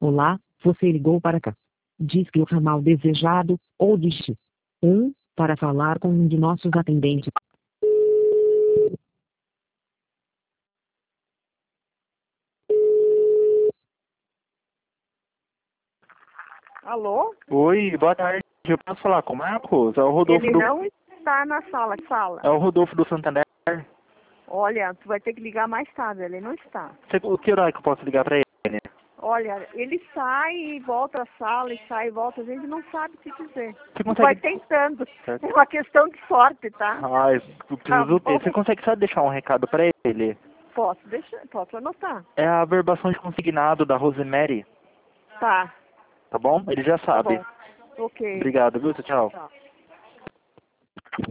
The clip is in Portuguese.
Olá, você ligou para cá. Diz que o ramal desejado, ou digite 1 para falar com um de nossos atendentes. Alô? Oi, boa tarde. Eu posso falar com o Marcos? É o Rodolfo Ele do... não está na sala. Fala. É o Rodolfo do Santander. Olha, tu vai ter que ligar mais tarde. Ele não está. Que horário que eu posso ligar pra ele? Olha, ele sai e volta à sala, e sai e volta. A gente não sabe o que dizer. Você Tu vai consegue... tentando. Certo. É uma questão de sorte, tá? Ai, eu Tá preciso ter. bom. Você consegue só deixar um recado pra ele? Posso anotar. É a averbação de consignado da Rosemary, Tá, tá bom? Ele já tá sabe. bom. Ok. Obrigado, viu? Tchau. Tchau.